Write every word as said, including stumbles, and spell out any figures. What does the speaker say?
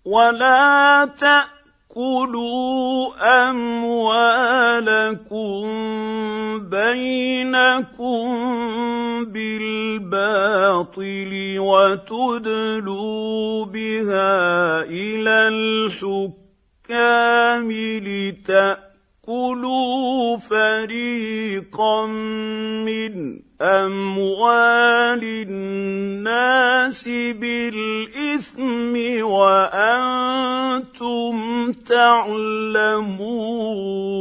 ولا تأكلوا أموالكم بينكم بالباطل وتدلوا بها إلى الحكام لتأكلوا فريقا من أموال الناس بالإثم وأنتم تعلمون.